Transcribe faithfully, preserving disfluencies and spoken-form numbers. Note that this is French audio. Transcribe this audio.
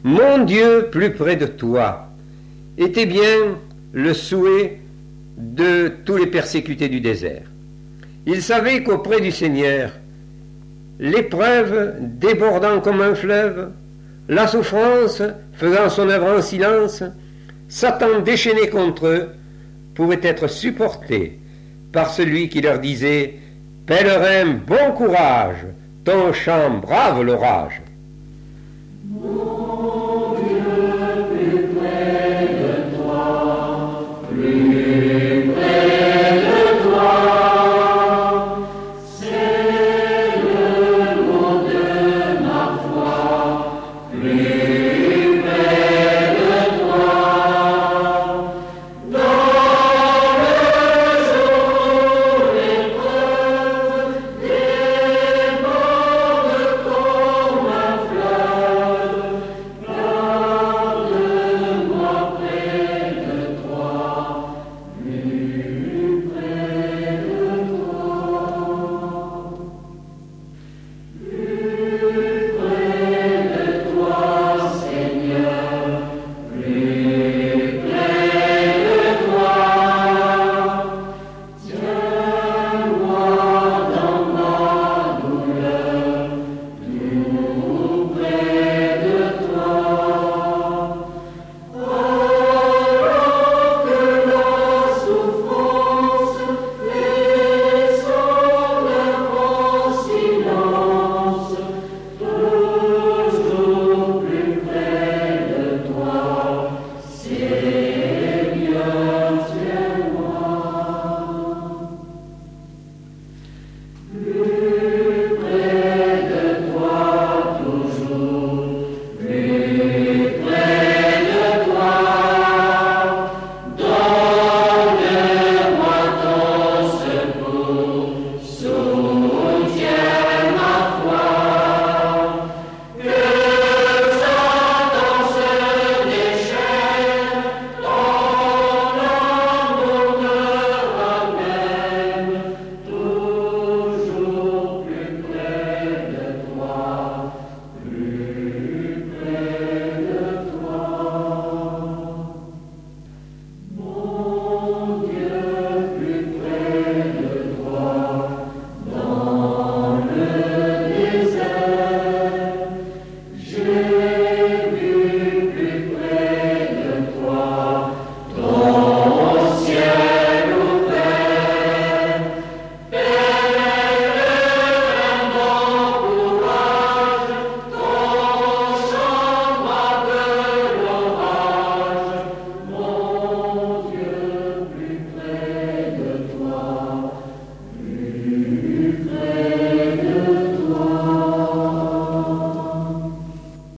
mon Dieu plus près de toi, était bien le souhait de tous les persécutés du désert. Ils savaient qu'auprès du Seigneur, l'épreuve débordant comme un fleuve, la souffrance faisant son œuvre en silence, Satan déchaîné contre eux pouvait être supporté par celui qui leur disait « Pèlerin, bon courage, ton chant brave l'orage ».